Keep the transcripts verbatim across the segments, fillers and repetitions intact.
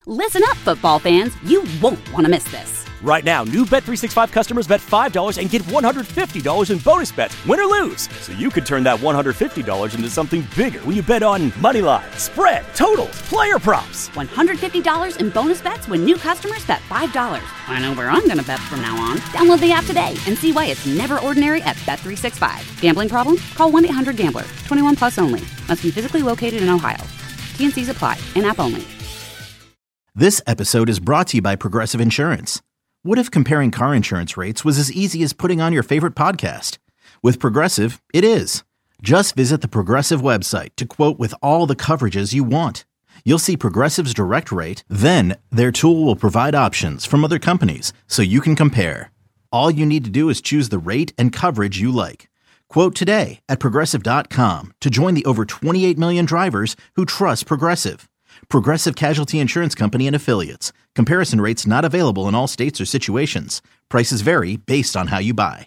Listen up, football fans. You won't want to miss this. Right now, new Bet three sixty-five customers bet five dollars and get one hundred fifty dollars in bonus bets, win or lose. So you could turn that one hundred fifty dollars into something bigger when you bet on money line, spread, totals, player props. one hundred fifty dollars in bonus bets when new customers bet five dollars. I know where I'm going to bet from now on. Download the app today and see why it's never ordinary at Bet three sixty-five. Gambling problem? Call one eight hundred gambler. twenty-one plus only. Must be physically located in Ohio. T N Cs apply. In-app only. This episode is brought to you by Progressive Insurance. What if comparing car insurance rates was as easy as putting on your favorite podcast? With Progressive, it is. Just visit the Progressive website to quote with all the coverages you want. You'll see Progressive's direct rate, then their tool will provide options from other companies so you can compare. All you need to do is choose the rate and coverage you like. Quote today at Progressive dot com to join the over twenty-eight million drivers who trust Progressive. Progressive Casualty Insurance Company and Affiliates. Comparison rates not available in all states or situations. Prices vary based on how you buy.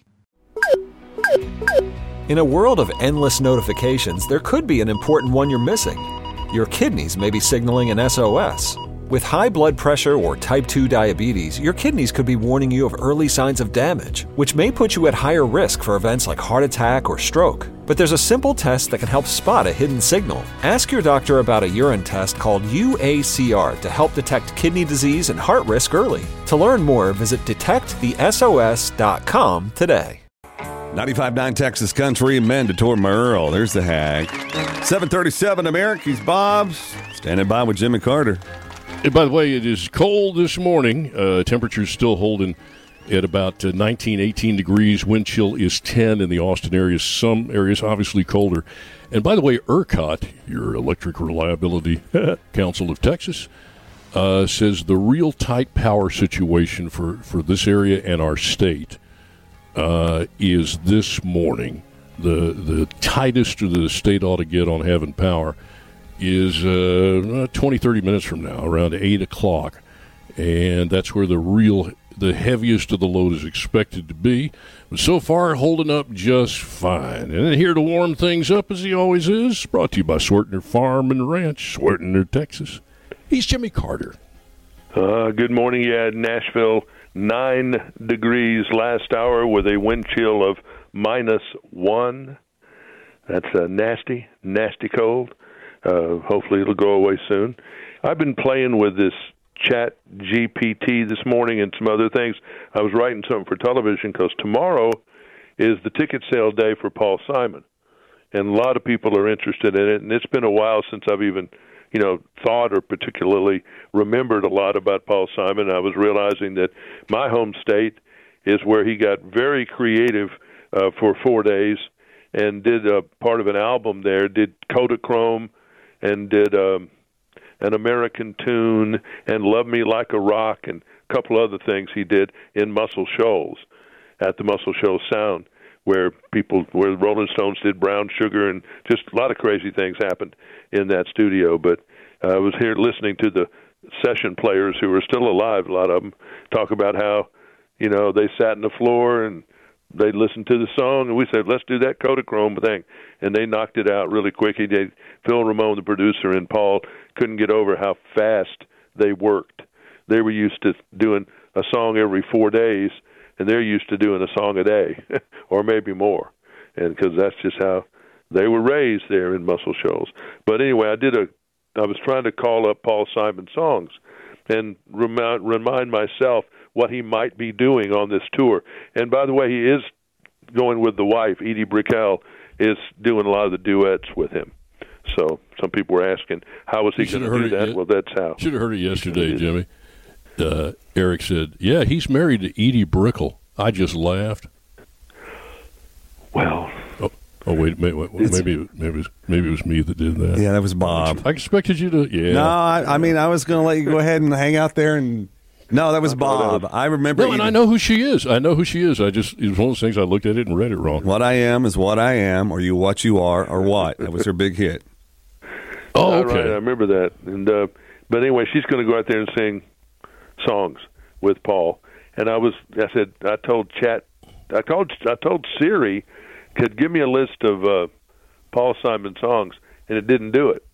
In a world of endless notifications, there could be an important one you're missing. Your kidneys may be signaling an S O S. With high blood pressure or type two diabetes, your kidneys could be warning you of early signs of damage, which may put you at higher risk for events like heart attack or stroke. But there's a simple test that can help spot a hidden signal. Ask your doctor about a urine test called U A C R to help detect kidney disease and heart risk early. To learn more, visit detect the S O S dot com today. ninety-five point nine Texas Country, Mandatory Merle. There's the hag. seven thirty-seven America's Bob's. Standing by with Jimmy Carter. And by the way, it is cold this morning. Uh, temperatures still holding at about uh, nineteen, eighteen degrees. Wind chill is ten in the Austin area. Some areas obviously colder. And by the way, ERCOT, your Electric Reliability Council of Texas, uh, says the real tight power situation for, for this area and our state uh, is this morning. The, the tightest the state ought to get on having power is uh, twenty, thirty minutes from now, around eight o'clock. And that's where the real, the heaviest of the load is expected to be. But so far, holding up just fine. And then here to warm things up, as he always is, brought to you by Swertner Farm and Ranch, Swertner, Texas. He's Jimmy Carter. Uh, good morning. Yeah, Nashville, nine degrees last hour with a wind chill of minus one. That's uh, nasty, nasty cold. Uh, hopefully it'll go away soon. I've been playing with this Chat G P T this morning and some other things. I was writing something for television because tomorrow is the ticket sale day for Paul Simon, and a lot of people are interested in it. And it's been a while since I've even, you know, thought or particularly remembered a lot about Paul Simon. I was realizing that my home state is where he got very creative uh, for four days and did a part of an album there. Did Kodachrome. And did um, an American Tune and Love Me Like a Rock and a couple other things he did in Muscle Shoals at the Muscle Shoals Sound, where people, where the Rolling Stones did Brown Sugar, and just a lot of crazy things happened in that studio. But uh, I was here listening to the session players who are still alive, a lot of them, talk about how, you know, they sat on the floor and they listened to the song, and we said, let's do that Kodachrome thing. And they knocked it out really quick. He did. Phil Ramone, the producer, and Paul couldn't get over how fast they worked. They were used to doing a song every four days, and they're used to doing a song a day, or maybe more, and because that's just how they were raised there in Muscle Shoals. But anyway, I did a. I was trying to call up Paul Simon songs and remind, remind myself what he might be doing on this tour. And by the way, he is going with the wife. Edie Brickell is doing a lot of the duets with him. So some people were asking, how is he going to do that? Yet. Well, that's how. Should have heard it yesterday, Jimmy. Uh, Eric said, yeah, he's married to Edie Brickell. I just laughed. Well. Oh, oh wait, maybe, maybe, maybe, it was, maybe it was me that did that. Yeah, that was Bob. I expected you to, yeah. No, I, I mean, I was going to let you go ahead and hang out there and... No, that was Bob. I remember. No, and even, I know who she is. I know who she is. I just, it was one of those things I looked at it and read it wrong. What I am is what I am, or you what you are, or what. That was her big hit. Oh, okay. Right, I remember that. And uh, but anyway, she's going to go out there and sing songs with Paul. And I was, I said, I told Chat, I told, I told Siri, could give me a list of uh, Paul Simon songs, and it didn't do it.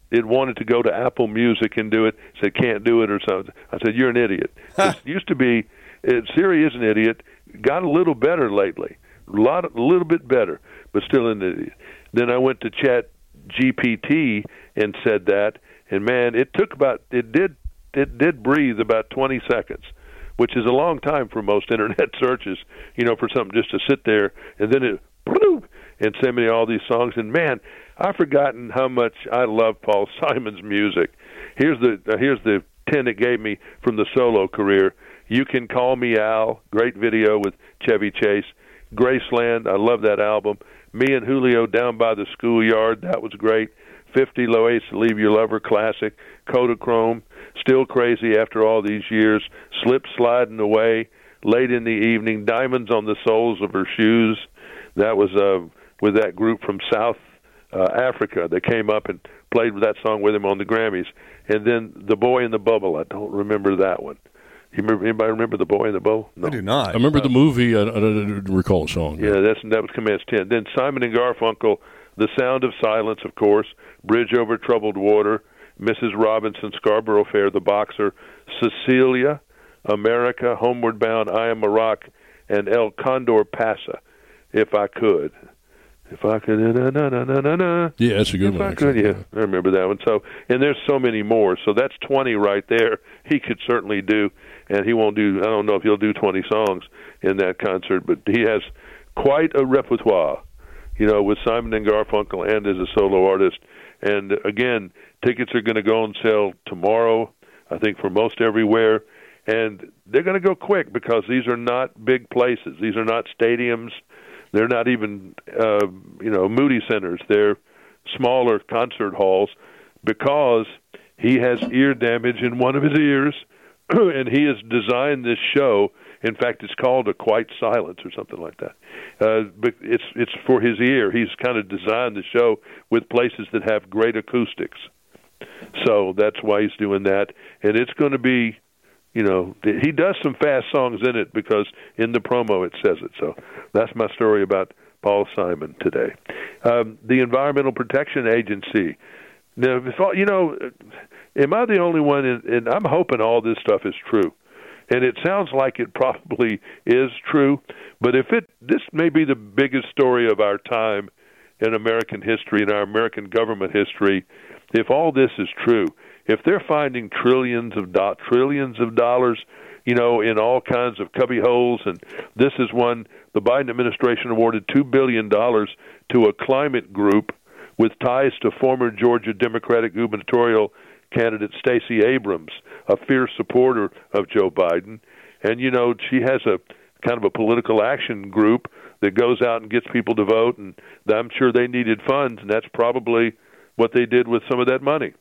it wanted to go to Apple Music and do it. Said can't do it or something. I said you're an idiot. It used to be it, Siri is an idiot. Got a little better lately, a lot, a little bit better, but still an idiot. Then I went to Chat G P T and said that, and man, it took about it did it did breathe about twenty seconds, which is a long time for most internet searches. You know, for something just to sit there and then it bloop, and send me all these songs. And man, I've forgotten how much I love Paul Simon's music. Here's the uh, here's the ten it gave me from the solo career. You Can Call Me Al, great video with Chevy Chase. Graceland, I love that album. Me and Julio Down by the Schoolyard, that was great. fifty Loace to Leave Your Lover, classic. Kodachrome, Still Crazy After All These Years. Slip Sliding Away, Late in the Evening. Diamonds on the Soles of Her Shoes. That was uh, with that group from South uh, Africa that came up and played that song with him on the Grammys. And then The Boy in the Bubble, I don't remember that one. You remember, anybody remember The Boy in the Bubble? No. I do not. I remember uh, the movie. I, I don't recall the song. Yeah, that's that was Commands ten. Then Simon and Garfunkel, The Sound of Silence, of course, Bridge Over Troubled Water, Missus Robinson, Scarborough Fair, The Boxer, Cecilia, America, Homeward Bound, I Am a Rock, and El Condor Pasa, If I Could. If I could, na na na na na na. Yeah, that's a good if one. I could, yeah, I remember that one. So, and there's so many more. So that's twenty right there. He could certainly do, and he won't do. I don't know if he'll do twenty songs in that concert, but he has quite a repertoire, you know, with Simon and Garfunkel and as a solo artist. And again, tickets are going to go on sale tomorrow, I think, for most everywhere, and they're going to go quick because these are not big places. These are not stadiums. They're not even, uh, you know, Moody Centers. They're smaller concert halls because he has ear damage in one of his ears, and he has designed this show. In fact, it's called A Quiet Silence or something like that. Uh, but it's it's for his ear. He's kind of designed the show with places that have great acoustics. So that's why he's doing that. And it's going to be, you know, he does some fast songs in it because in the promo it says it. So that's my story about Paul Simon today. Um, the Environmental Protection Agency. Now, if all, you know, am I the only one? In, and I'm hoping all this stuff is true. And it sounds like it probably is true. But if it, this may be the biggest story of our time in American history, in our American government history, if all this is true. If they're finding trillions of do- trillions of dollars, you know, in all kinds of cubby holes, and this is one, the Biden administration awarded two billion dollars to a climate group with ties to former Georgia Democratic gubernatorial candidate Stacey Abrams, a fierce supporter of Joe Biden. And, you know, she has a kind of a political action group that goes out and gets people to vote, and I'm sure they needed funds, and that's probably what they did with some of that money.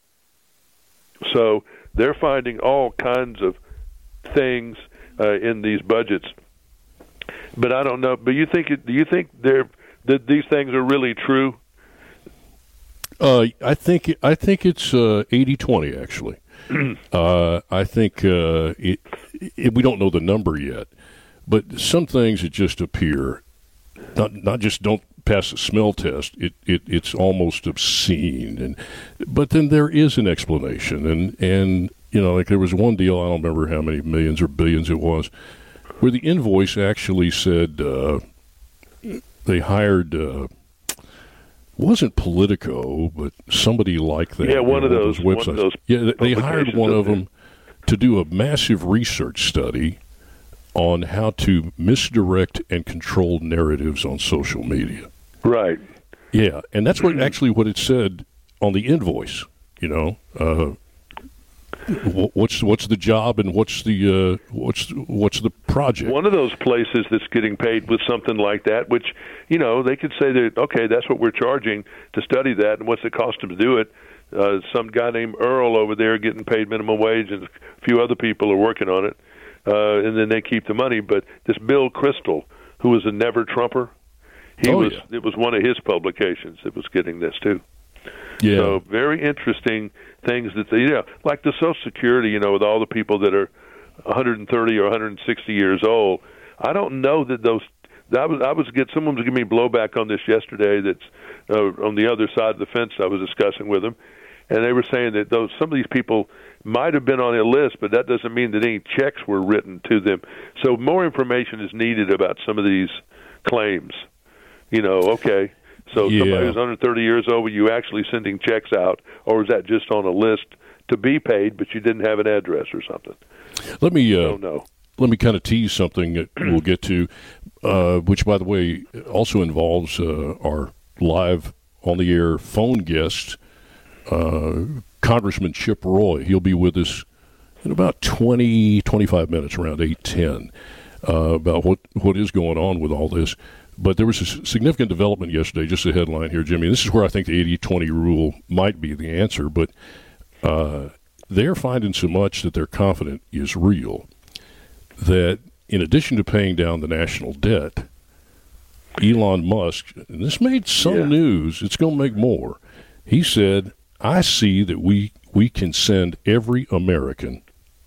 So they're finding all kinds of things uh, in these budgets, but I don't know. But you think? Do you think they're that these things are really true? Uh, I think I think it's uh, eighty twenty actually. uh, I think uh, it, it, we don't know the number yet, but some things that just appear, not not just don't pass the smell test. It, it it's almost obscene, and but then there is an explanation, and and you know, like there was one deal, I don't remember how many millions or billions it was, where the invoice actually said uh, they hired uh, wasn't Politico, but somebody like that. Yeah, one you know, of those websites. One of those yeah, they hired one of them to do a massive research study on how to misdirect and control narratives on social media. Right. Yeah, and that's what actually what it said on the invoice. You know, uh, what's what's the job and what's the uh, what's what's the project? One of those places that's getting paid with something like that, which you know they could say that okay, that's what we're charging to study that, and what's it cost them to do it? Uh, some guy named Earl over there getting paid minimum wage, and a few other people are working on it, uh, and then they keep the money. But this Bill Kristol, who was a never Trumper. He oh, was. Yeah. It was one of his publications that was getting this too. Yeah. So very interesting things that they, you know, like the Social Security. You know, with all the people that are one hundred thirty or one hundred sixty years old. I don't know that those. I was. I was get someone was giving me blowback on this yesterday. That's uh, on the other side of the fence. I was discussing with them, and they were saying that those some of these people might have been on a list, but that doesn't mean that any checks were written to them. So more information is needed about some of these claims. You know, okay, so yeah. somebody who's under thirty years old, were you actually sending checks out, or was that just on a list to be paid, but you didn't have an address or something? Let me uh, don't know. Let me kind of tease something that we'll get to, uh, which, by the way, also involves uh, our live on-the-air phone guest, uh, Congressman Chip Roy. He'll be with us in about twenty, twenty-five minutes, around eight ten, uh, about what, what is going on with all this. But there was a significant development yesterday, just a headline here, Jimmy. This is where I think the eighty twenty rule might be the answer, but uh, they're finding so much that they're confident is real that in addition to paying down the national debt, Elon Musk, and this made some yeah. news, it's going to make more, he said, I see that we, we can send every American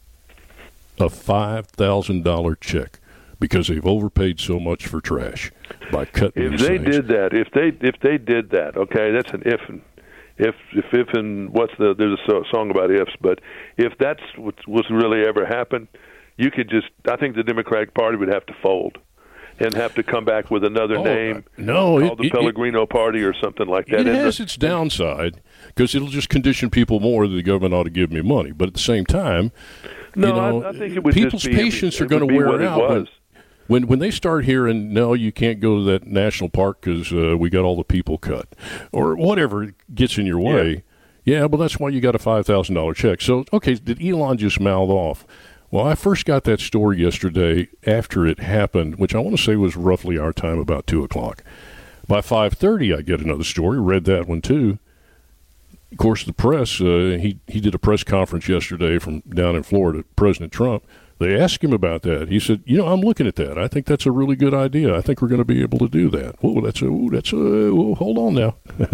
a five thousand dollars check because they've overpaid so much for trash by cutting If these they things. did that, if they if they did that, okay, that's an if and if if if and what's the there's a song about ifs, but if that's what was really ever happened, you could just I think the Democratic Party would have to fold and have to come back with another oh, name, no, called it, the it, Pellegrino it, Party or something like that. It and has the, its downside because it'll just condition people more that the government ought to give me money. But at the same time, no, you know, I, I think it would people's just be, patience it, are going to wear wear out. When, when when they start hearing, no, you can't go to that national park because uh, we got all the people cut, or whatever gets in your way. Yeah, yeah well, that's why you got a five thousand dollars check. So, okay, did Elon just mouth off? Well, I first got that story yesterday after it happened, which I want to say was roughly our time, about two o'clock. By five thirty, I get another story, read that one too. Of course, the press, uh, he, he did a press conference yesterday from down in Florida, President Trump. They asked him about that. He said, you know, I'm looking at that. I think that's a really good idea. I think we're going to be able to do that. Oh, that's a, ooh, that's a, oh, hold on now.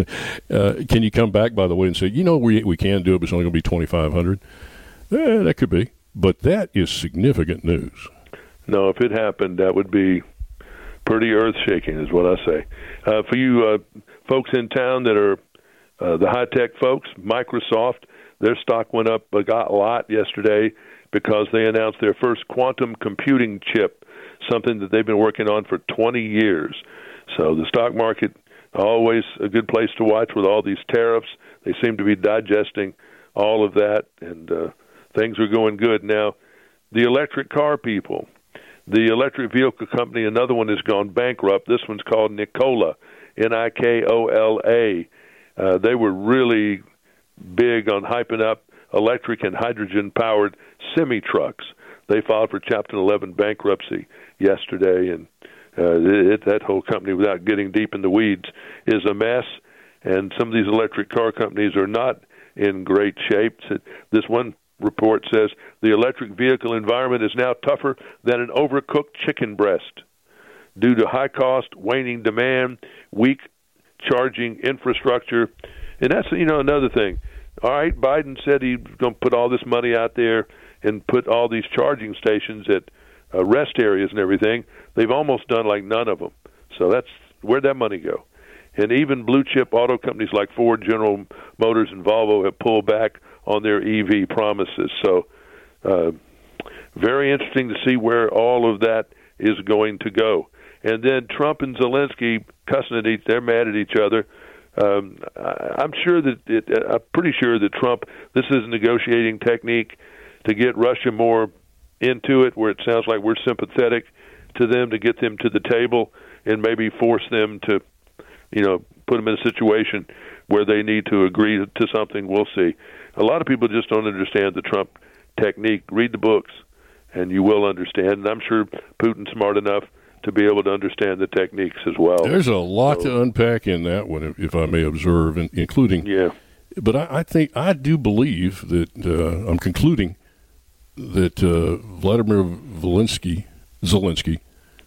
uh, can you come back, by the way, and say, you know, we we can do it, but it's only going to be twenty-five hundred dollars? Eh, that could be. But that is significant news. No, if it happened, that would be pretty earth-shaking is what I say. Uh, for you uh, folks in town that are uh, the high-tech folks, Microsoft, their stock went up a lot yesterday because they announced their first quantum computing chip, something that they've been working on for twenty years. So the stock market, always a good place to watch with all these tariffs. They seem to be digesting all of that, and uh, things are going good. Now, the electric car people, the electric vehicle company, another one has gone bankrupt. This one's called Nikola, N I K O L A. Uh, they were really big on hyping up electric and hydrogen-powered semi-trucks. They filed for Chapter eleven bankruptcy yesterday, and uh, it, that whole company, without getting deep in the weeds, is a mess, and some of these electric car companies are not in great shape. This one report says the electric vehicle environment is now tougher than an overcooked chicken breast due to high cost, waning demand, weak charging infrastructure. And that's, you know, another thing. All right, Biden said he's going to put all this money out there and put all these charging stations at uh, rest areas and everything. They've almost done like none of them. So that's where'd that money go? And even blue chip auto companies like Ford, General Motors, and Volvo have pulled back on their E V promises. So uh, very interesting to see where all of that is going to go. And then Trump and Zelensky cussing at each, they're mad at each other. Um, I, I'm sure that it, I'm pretty sure that Trump, this is a negotiating technique to get Russia more into it, where it sounds like we're sympathetic to them, to get them to the table and maybe force them to, you know, put them in a situation where they need to agree to something. We'll see. A lot of people just don't understand the Trump technique. Read the books, and you will understand. And I'm sure Putin's smart enough to be able to understand the techniques as well. There's a lot so, to unpack in that one, if, if I may observe, including. Yeah. But I, I think I do believe that uh, I'm concluding that uh, Vladimir Zelensky, Zelensky,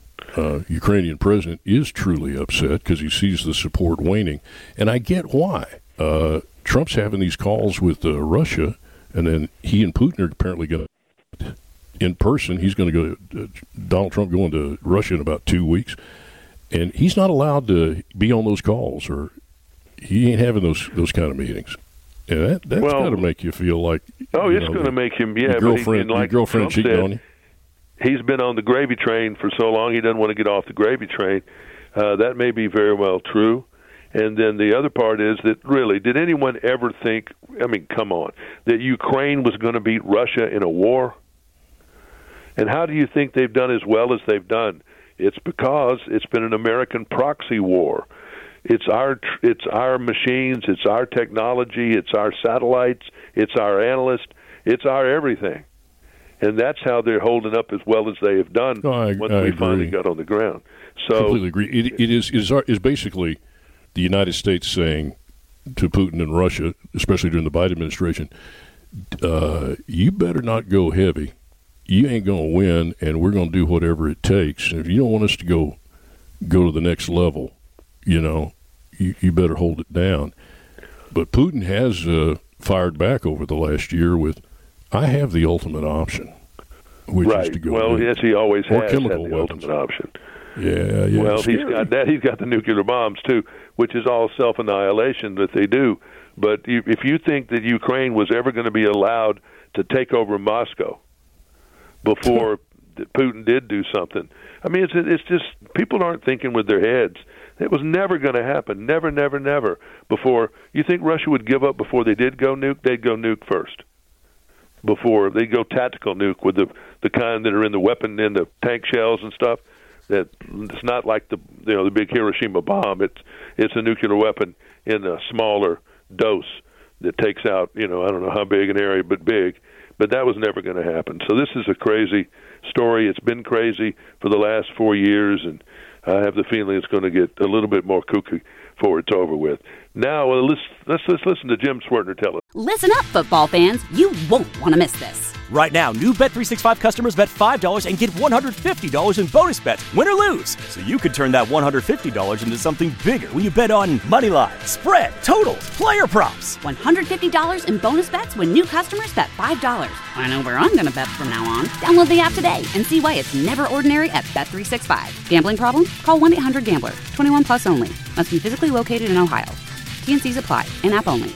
uh, Ukrainian president, is truly upset because he sees the support waning, and I get why. Uh, Trump's having these calls with uh, Russia, and then he and Putin are apparently going to, in person, he's going to go, uh, Donald Trump going to Russia in about two weeks, and he's not allowed to be on those calls, or he ain't having those those kind of meetings. Yeah, that, that's well, got to make you feel like. Oh, it's know, going to make him. Yeah, your girlfriend, but he, like your girlfriend Trump cheating said, on you. He's been on the gravy train for so long, he doesn't want to get off the gravy train. Uh, that may be very well true. And then the other part is that, really, did anyone ever think, I mean, come on, that Ukraine was going to beat Russia in a war? And how do you think they've done as well as they've done? It's because it's been an American proxy war. It's our it's our machines, it's our technology, it's our satellites, it's our analysts, it's our everything. And that's how they're holding up as well as they have done oh, I, once I we agree. finally got on the ground. So completely agree. It, it is it is our, is basically the United States saying to Putin and Russia, especially during the Biden administration, uh, you better not go heavy. You ain't going to win, and we're going to do whatever it takes. And if you don't want us to go go to the next level, you know, you, you better hold it down. But Putin has uh, fired back over the last year with, I have the ultimate option, which right. is to go well, with, yes, he always or has chemical had the weapons. ultimate option. Yeah, yeah. Well, he's scary. got that. He's got the nuclear bombs too, which is all self-annihilation that they do. But you, if you think that Ukraine was ever going to be allowed to take over Moscow before Putin did do something, I mean, it's it's just people aren't thinking with their heads. It was never going to happen. Never, never, never. Before you think Russia would give up before they did go nuke, they'd go nuke first. Before they go tactical nuke with the the kind that are in the weapon in the tank shells and stuff. That it's not like the you know the big Hiroshima bomb. It's it's a nuclear weapon in a smaller dose that takes out you know I don't know how big an area, but big. But that was never going to happen. So this is a crazy story. It's been crazy for the last four years, and I have the feeling it's going to get a little bit more kooky before it's over with. Now, well, let's, let's, let's listen to Jim Swertner tell us. Listen up, football fans. You won't want to miss this. Right now, new Bet three sixty-five customers bet five dollars and get one hundred fifty dollars in bonus bets, win or lose. So you could turn that one hundred fifty dollars into something bigger when you bet on money line, spread, totals, player props. one hundred fifty dollars in bonus bets when new customers bet five dollars. I know where I'm going to bet from now on. Download the app today and see why it's never ordinary at Bet three sixty-five. Gambling problem? Call one eight hundred gambler. twenty-one plus only. Must be physically located in Ohio. T and C's apply. In-app only.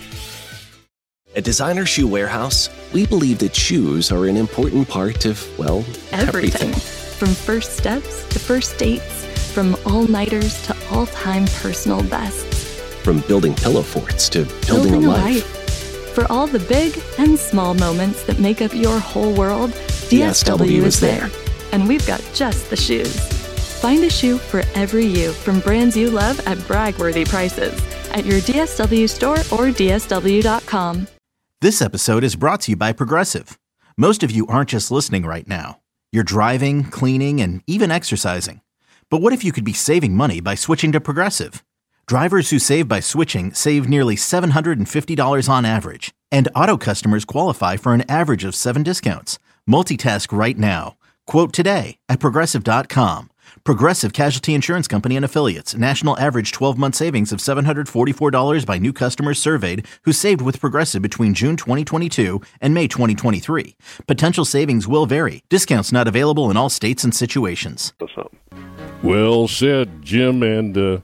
At Designer Shoe Warehouse, we believe that shoes are an important part of, well, everything. everything. From first steps to first dates, from all-nighters to all-time personal bests. From building pillow forts to building, Building a a life. life. For all the big and small moments that make up your whole world, D S W is there. And we've got just the shoes. Find a shoe for every you from brands you love at brag-worthy prices at your D S W store or D S W dot com. This episode is brought to you by Progressive. Most of you aren't just listening right now. You're driving, cleaning, and even exercising. But what if you could be saving money by switching to Progressive? Drivers who save by switching save nearly seven hundred fifty dollars on average. And auto customers qualify for an average of seven discounts. Multitask right now. Quote today at Progressive dot com. Progressive Casualty Insurance Company and Affiliates. National average twelve-month savings of seven hundred forty-four dollars by new customers surveyed who saved with Progressive between June twenty twenty-two and May twenty twenty-three. Potential savings will vary. Discounts not available in all states and situations. Well said, Jim, and uh,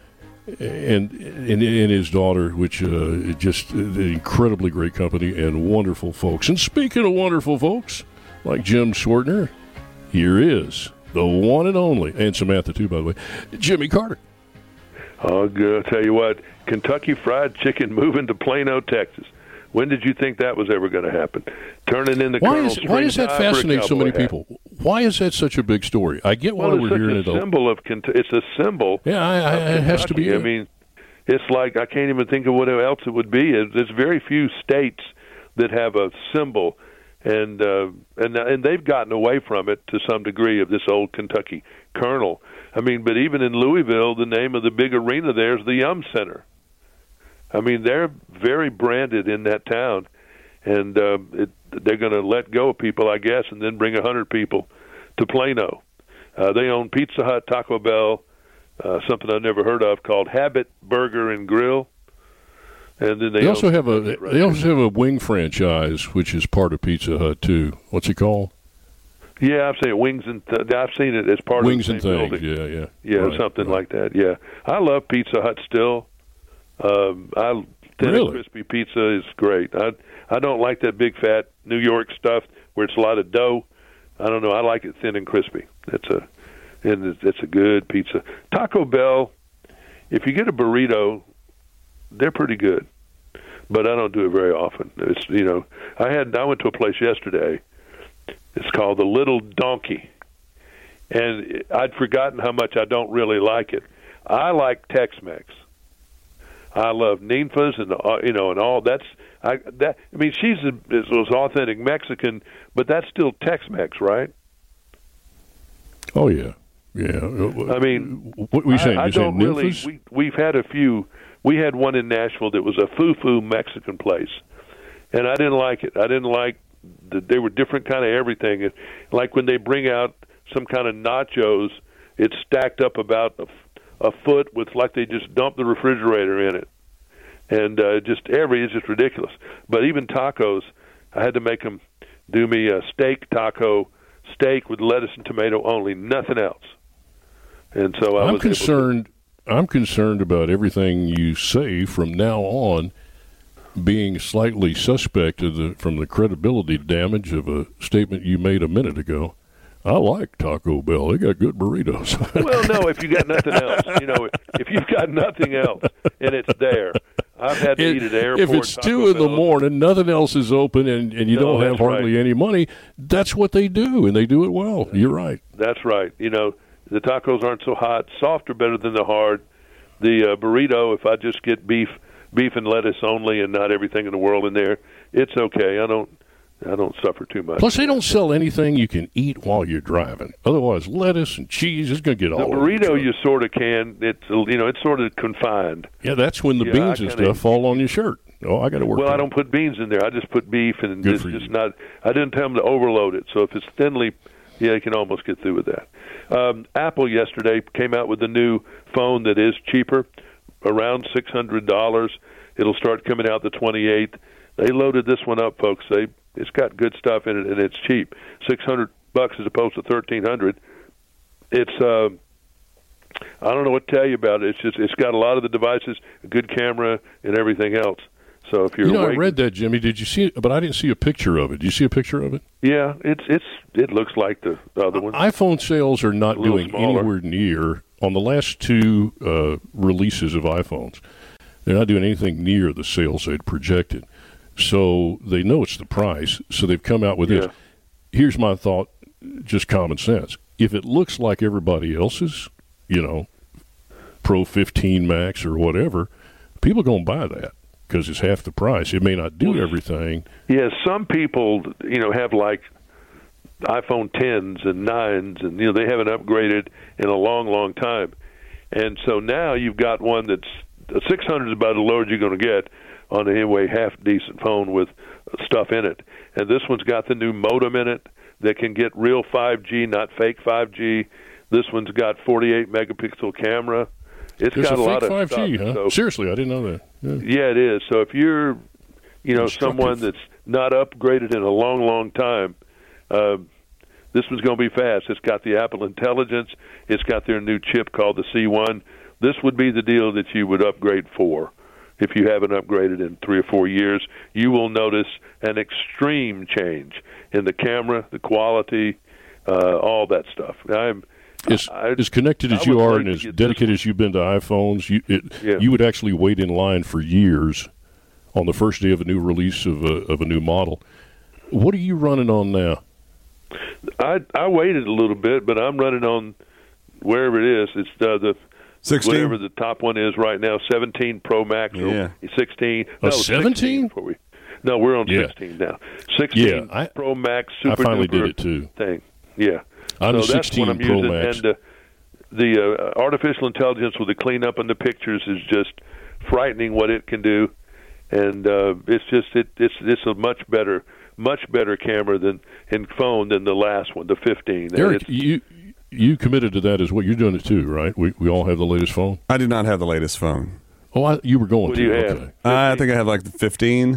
and, and and his daughter, which uh, just an incredibly great company and wonderful folks. And speaking of wonderful folks, like Jim Swertner, here is the one and only, and Samantha too, by the way, Jimmy Carter. I'll go, tell you what, Kentucky Fried Chicken moving to Plano, Texas. When did you think that was ever going to happen? Turning in the why Colonel is why does that fascinate so many hat. people? Why is that such a big story? I get why well, we're it's hearing it. a symbol of Kentucky. It's a symbol. Yeah, I, I, it has to be. I It. mean, it's like I can't even think of what else it would be. There's very few states that have a symbol. And uh, and and they've gotten away from it to some degree of this old Kentucky Colonel. I mean, but even in Louisville, the name of the big arena there is the Yum Center. I mean, they're very branded in that town, and uh, it, they're going to let go of people, I guess, and then bring a hundred people to Plano. Uh, they own Pizza Hut, Taco Bell, uh, something I've never heard of called Habit Burger and Grill. And then they, they also have a right they also have a wing franchise, which is part of Pizza Hut too. What's it called? Yeah, I've seen it. Wings and th- I've seen it as part Wings of the same and Things. building. Yeah, yeah, yeah, right, something right. like that. Yeah, I love Pizza Hut still. Um, I thin Really? and crispy pizza is great. I I don't like that big fat New York stuff where it's a lot of dough. I don't know. I like it thin and crispy. That's a and it's, it's a good pizza. Taco Bell, if you get a burrito, they're pretty good, but I don't do it very often. It's you know I had I went to a place yesterday. It's called the Little Donkey, and I'd forgotten how much I don't really like it. I like Tex-Mex. I love ninfas and uh, you know and all that's I that I mean she's a, is, was authentic Mexican, but that's still Tex-Mex, right? Oh yeah, yeah. I mean, what were you saying? I, I You're don't saying really. Nymphas? We we've had a few. We had one in Nashville that was a foo-foo Mexican place, and I didn't like it. I didn't like that they were different kind of everything. It, like when they bring out some kind of nachos, it's stacked up about a, a foot with like they just dumped the refrigerator in it, and uh, just every it's just ridiculous. But even tacos, I had to make them do me a steak taco, steak with lettuce and tomato only, nothing else. And so I I'm was concerned. I'm concerned about everything you say from now on being slightly suspect of the, from the credibility damage of a statement you made a minute ago. I like Taco Bell. They got good burritos. Well, no, if you got nothing else, you know, if you've got nothing else and it's there. I've had to it, eat at airport. If it's Taco two in the Bell. morning, nothing else is open, and, and you No, don't have that's hardly right. any money, that's what they do, and they do it well. You're right. That's right. You know, the tacos aren't so hot. Soft are better than the hard. The uh, burrito, if I just get beef, beef and lettuce only, and not everything in the world in there, it's okay. I don't, I don't suffer too much. Plus, they don't sell anything you can eat while you're driving. Otherwise, lettuce and cheese is going to get The all over burrito, the you truck. sort of can. It's you know, it's sort of confined. Yeah, that's when the Yeah, beans I and kinda- stuff fall on your shirt. Oh, I got to work. Well, I on don't put beans in there. I just put beef, and Good it's for just you. not. I didn't tell them to overload it. So if it's thinly, yeah, you can almost get through with that. Um, Apple yesterday came out with a new phone that is cheaper, around six hundred dollars. It'll start coming out the twenty-eighth. They loaded this one up, folks. They it's got good stuff in it, and it's cheap. Six hundred bucks as opposed to thirteen hundred. It's uh, I don't know what to tell you about it. It's just it's got a lot of the devices, a good camera, and everything else. So if you're You know, waiting, I read that, Jimmy. Did you see it? But I didn't see a picture of it. Did you see a picture of it? yeah, it's it's it looks like the other one. iPhone sales are not A little doing smaller. anywhere near, on the last two uh, releases of iPhones, they're not doing anything near the sales they'd projected. So they know it's the price, so they've come out with Yeah. this. Here's my thought, just common sense. If it looks like everybody else's, you know, Pro fifteen Max or whatever, people are going to buy that because it's half the price. It may not do everything. Yeah, some people you know have like iPhone tens and nines, and you know they haven't upgraded in a long, long time, and so now you've got one that's the six hundred is about the lowest you're going to get on an anyway half decent phone with stuff in it, and this one's got the new modem in it that can get real five G, not fake five G. This one's got forty-eight megapixel camera. It's There's got a a, fake lot of five G, stuff. huh? So, Seriously, I didn't know that. Yeah. yeah, it is. So if you're, you know, Instructive. someone that's not upgraded in a long, long time, uh, this one's going to be fast. It's got the Apple Intelligence. It's got their new chip called the C one. This would be the deal that you would upgrade for. If you haven't upgraded in three or four years, you will notice an extreme change in the camera, the quality, uh, all that stuff. I'm As, I, as connected as I you would are like and to as get dedicated this as you've been to iPhones, you it, Yeah. you would actually wait in line for years on the first day of a new release of a, of a new model. What are you running on now? I I waited a little bit, but I'm running on wherever it is. It's uh, the sixteen? whatever the top one is right now, seventeen Pro Max or Yeah. sixteen. A no, seventeen? sixteen before we, no, we're on Yeah. sixteen now. sixteen Yeah, I- Pro Max I Super finally duper did it too. thing. Yeah, I'm so a that's what sixteen I'm Pro using, Max. and uh, the uh, artificial intelligence with the cleanup and the pictures is just frightening what it can do, and uh, it's just it, it's it's a much better much better camera than in phone than the last one, the fifteen. And Eric, it's- you you committed to that as well. You're doing it too, right? We we all have the latest phone. I do not have the latest phone. Oh, I, you were going What to. do you have? Okay. I think I have like the fifteen.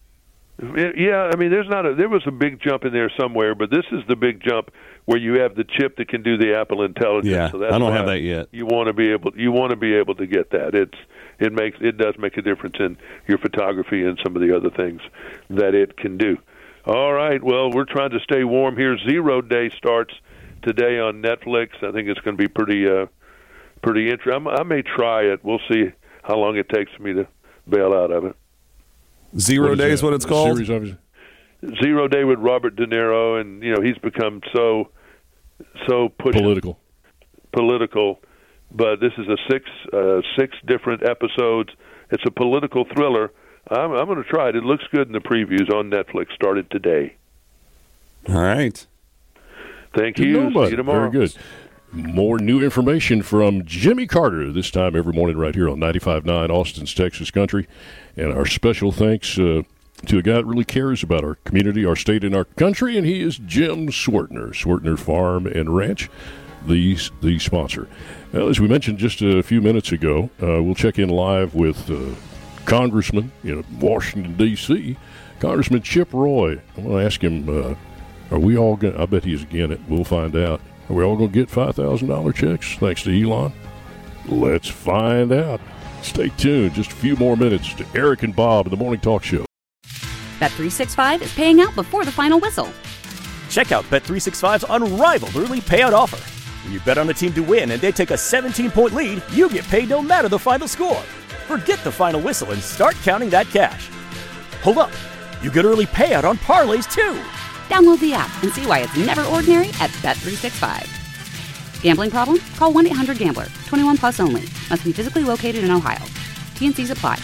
Yeah, I mean, there's not a there was a big jump in there somewhere, but this is the big jump where you have the chip that can do the Apple Intelligence. Yeah, so that's I don't why have that yet. You want to be able you want to be able to get that. It's it makes it does make a difference in your photography and some of the other things that it can do. All right, well, we're trying to stay warm here. Zero Day starts today on Netflix. I think it's going to be pretty uh, pretty interesting. I may try it. We'll see how long it takes me to bail out of it. Zero Day is what it's called? Zero Day with Robert De Niro, and, you know, he's become so so pushy. Political. Political. But this is a six uh, six different episodes. It's a political thriller. I'm, I'm going to try it. It looks good in the previews on Netflix. Started today. All right. Thank you. See you tomorrow. Very good. More new information from Jimmy Carter this time every morning right here on ninety-five point nine Austin's Texas Country. And our special thanks uh, to a guy that really cares about our community, our state, and our country, and he is Jim Swertner, Swertner Farm and Ranch, the, the sponsor. Well, as we mentioned just a few minutes ago, uh, we'll check in live with uh, Congressman in Washington, D C, Congressman Chip Roy. I want to ask him, uh, are we all going to, I bet he's again it, we'll find out. Are we all going to get five thousand dollars checks thanks to Elon? Let's find out. Stay tuned. Just a few more minutes to Eric and Bob in the Morning Talk Show. Bet three sixty-five is paying out before the final whistle. Check out Bet three sixty-five's unrivaled early payout offer. When you bet on a team to win and they take a seventeen-point lead, you get paid no matter the final score. Forget the final whistle and start counting that cash. Hold up. You get early payout on parlays, too. Download the app and see why it's never ordinary at Bet three sixty-five. Gambling problem? Call one eight hundred gambler. twenty-one plus only. Must be physically located in Ohio. T and C's apply.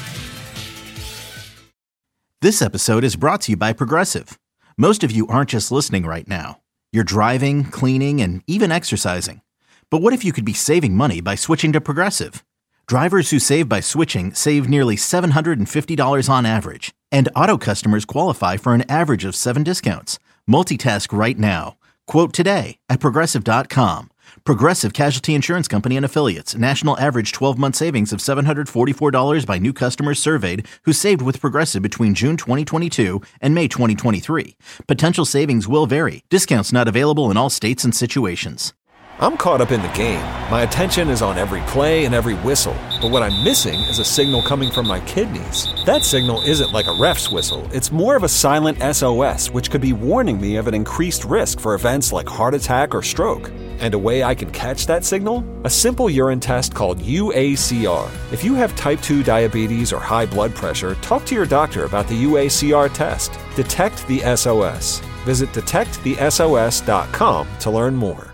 This episode is brought to you by Progressive. Most of you aren't just listening right now. You're driving, cleaning, and even exercising. But what if you could be saving money by switching to Progressive? Drivers who save by switching save nearly seven hundred fifty dollars on average. And auto customers qualify for an average of seven discounts. Multitask right now. Quote today at Progressive dot com. Progressive Casualty Insurance Company and Affiliates. National average twelve-month savings of seven hundred forty-four dollars by new customers surveyed who saved with Progressive between June twenty twenty-two and May twenty twenty-three. Potential savings will vary. Discounts not available in all states and situations. I'm caught up in the game. My attention is on every play and every whistle. But what I'm missing is a signal coming from my kidneys. That signal isn't like a ref's whistle. It's more of a silent S O S, which could be warning me of an increased risk for events like heart attack or stroke. And a way I can catch that signal? A simple urine test called U A C R. If you have type two diabetes or high blood pressure, talk to your doctor about the U A C R test. Detect the S O S. Visit detect the S O S dot com to learn more.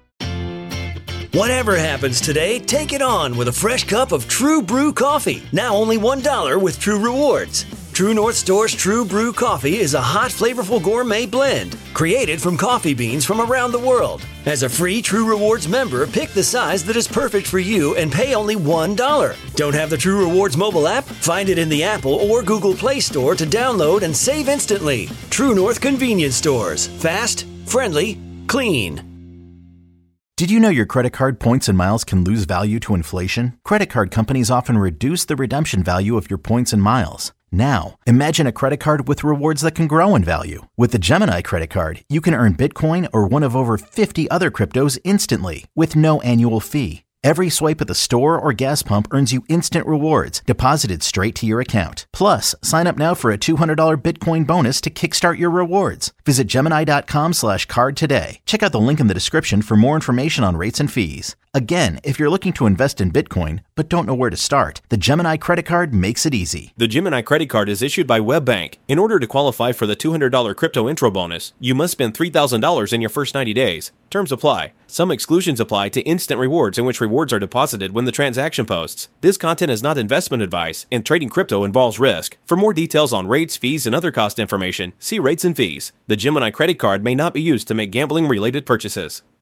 Whatever happens today, take it on with a fresh cup of True Brew coffee. Now only one dollar with True Rewards. True North Store's True Brew coffee is a hot, flavorful gourmet blend created from coffee beans from around the world. As a free True Rewards member, pick the size that is perfect for you and pay only one dollar. Don't have the True Rewards mobile app? Find it in the Apple or Google Play Store to download and save instantly. True North Convenience Stores. Fast, friendly, clean. Did you know your credit card points and miles can lose value to inflation? Credit card companies often reduce the redemption value of your points and miles. Now, imagine a credit card with rewards that can grow in value. With the Gemini credit card, you can earn Bitcoin or one of over fifty other cryptos instantly with no annual fee. Every swipe at the store or gas pump earns you instant rewards deposited straight to your account. Plus, sign up now for a two hundred dollars Bitcoin bonus to kickstart your rewards. Visit Gemini.com slash card today. Check out the link in the description for more information on rates and fees. Again, if you're looking to invest in Bitcoin but don't know where to start, the Gemini credit card makes it easy. The Gemini credit card is issued by WebBank. In order to qualify for the two hundred dollars crypto intro bonus, you must spend three thousand dollars in your first ninety days. Terms apply. Some exclusions apply to instant rewards in which rewards are deposited when the transaction posts. This content is not investment advice, and trading crypto involves risk. For more details on rates, fees, and other cost information, see rates and fees. The Gemini credit card may not be used to make gambling-related purchases.